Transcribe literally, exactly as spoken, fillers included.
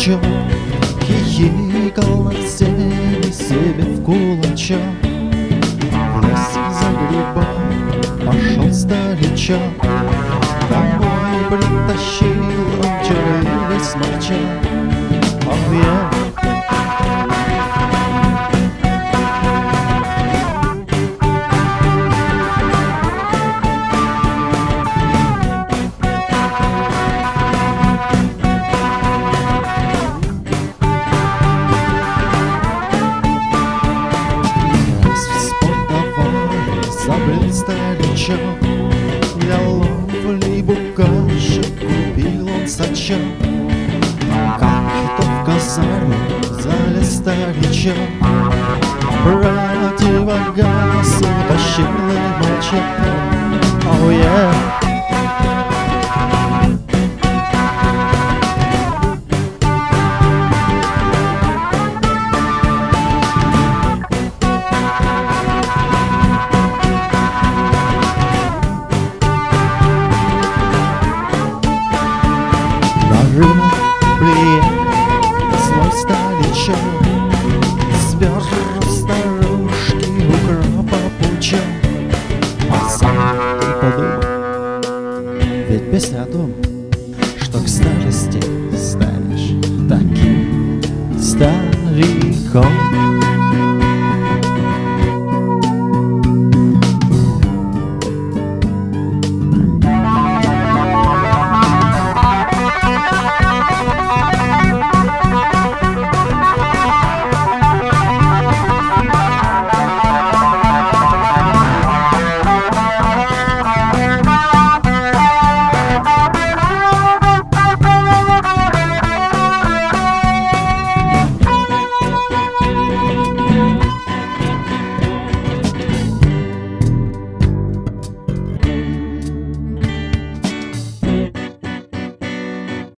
дурачок хихикал на сцене себе в кулачок. В лес за грибом пошел старичок, домой притащил он червивый сморчок. Ох, я забыл старичок, для ловли букашек купил он сачок. Как то в казарму залез старичок, противогаз утащил и молчал. Oh yeah. Рынок приехал злой старичок, сбер старушки укропа пучок. А сам ты подумал, ведь песня о том, что к старости станешь таким стариком.